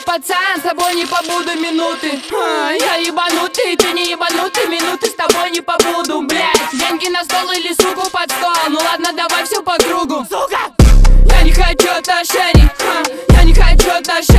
пацан, с тобой не побуду минуты. Я ебанутый, ты не ебанутый, минуты с тобой не побуду, блять. Деньги на стол или суку под стол, ну ладно, давай все по кругу. Сука! Я не хочу отношений, я не хочу отношений.